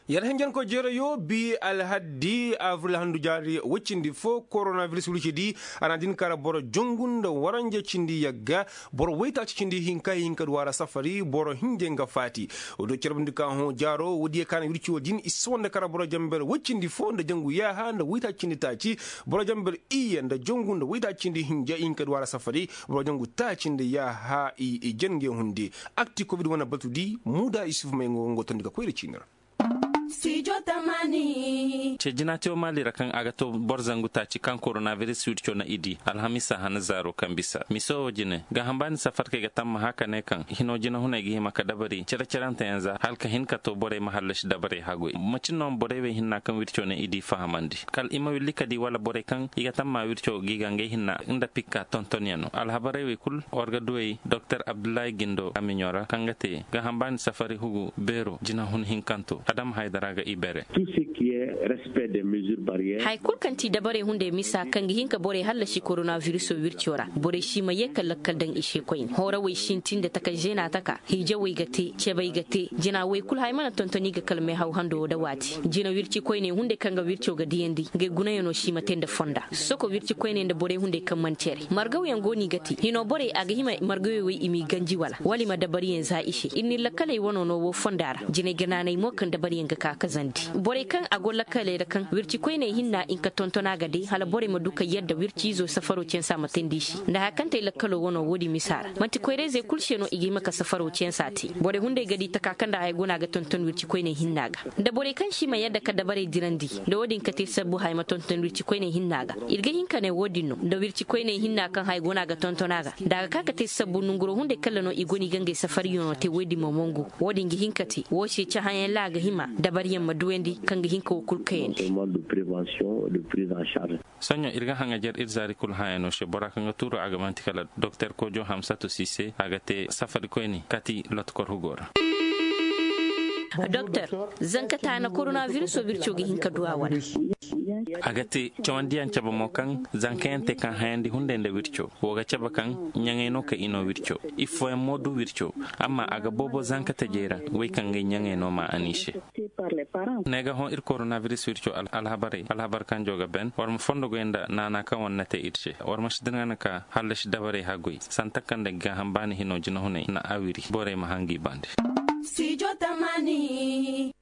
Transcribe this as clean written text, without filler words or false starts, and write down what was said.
yar hengen ko jero yo bi alhaddi avril handu jari wuccindi fo coronavirus wulcidi anadin kara boro jongunda waranje cindi yagga boro wayta cindi hinka wara safari boro hinjenga fati odo cerbandi kan ho jaro wodi kana wirci wodin isonda kara boro jambel wuccindi fo nda jangu ya ha nda wayta cindi taci boro jambel iya nda jongunda wayta cindi hinja hinka wara safari boro jangu ta cindi ya ha i jenge hundi akti covid wana batudi muda isuf mengo ngotondika koyre cinara Studio Tamani. Ce jinati o malira kan agato borzangu taci kan coronavirus wirco na idi alhamisa hana zaro kan bisa miso jine ga hambani safar ke ga tamma haka ne kan hino jina huna gi maka dabari ceranta yanza halka hinka to bore mahallash dabare hagoi macin non bore we hinna kan wirco na idi fahamandi kal ima willi kadi wala bore kan iga tamma wirco gi gange hinna inda pikka tontoniano alhabare we kul orga duwe Dr. Abdullahi Gindo aminyora kangate ga hambani safari hugu bero jina hun hinkanto adam haidaraga ibere tout ce qui est respect des mesures barrières hay kul kanti dabare hunde misa kangi hinka bore hallashi coronavirus wirciora bore shima yekal dan ishe koyin hora wai shintin da taka jena taka hije wai gate ce bai gate jina wai kul hay mana tontoni ga kalme haw hando da wati jina wirci koyne hunde kanga wircio ga diyendi ga gunayono shima tenda fonda soko wirci koyne da bore hunde kan mancere margaw yan goni gati hino bore aga hima margawe wai imi ganji wali ma dabari yan za ishe inni lakale wono no wo fondara jina gananai mo kan dabari yan ga kakazandi bore kan agolla kale da kan wirci koyne hinna in ka tontona gade hala bore ma duka yadda wirci zo safaro cen sa matendi shi da hakan tai lakkalo wono wodi misara manti koyre ze kulshe no igi maka safaro cen sati bore hunde gadi ta kakan da ay gona ga tonton wirci koyne hinna ga da bore kan shi ma yadda ka da bare dirandi da wodin ka te sabbu hay ma tonton wirci koyne hinna ga irga hinka ne wodin no da wirci koyne hinna kan hay gona ga tontona ga daga kaka te sabbu nunguro hunde kala no igoni gange safari yo te wodi momongo wodin gi hinkati woshe cha hayan la ga hima da bariyan maduwendi kan gi hinka kulkayende de prévention de prise en charge sonyo irga hanga jar irzari kul hayano she boraka nga turo agamanti kala Dr. Kojo Hamsatu Sise agate safari koyni kati lot kor hugora Doctor zankata na coronavirus wirco gi hinka duwa wala agati chawandiyan chaba mokan zankente kan hayandi hunde nda wirco woga chaba kan nyangeno ka ino wirco ifo en modu wirco amma aga bobo zankata jera way kan ngai nyangeno ma anishe nega hon ir coronavirus wirco alhabar kan joga ben warma fondo go enda nana kan wonnate irce warma shidana ka halash dabare hagoy santakan daga hambani hino jino hune na awiri bore ma hangi bande Studio Tamani.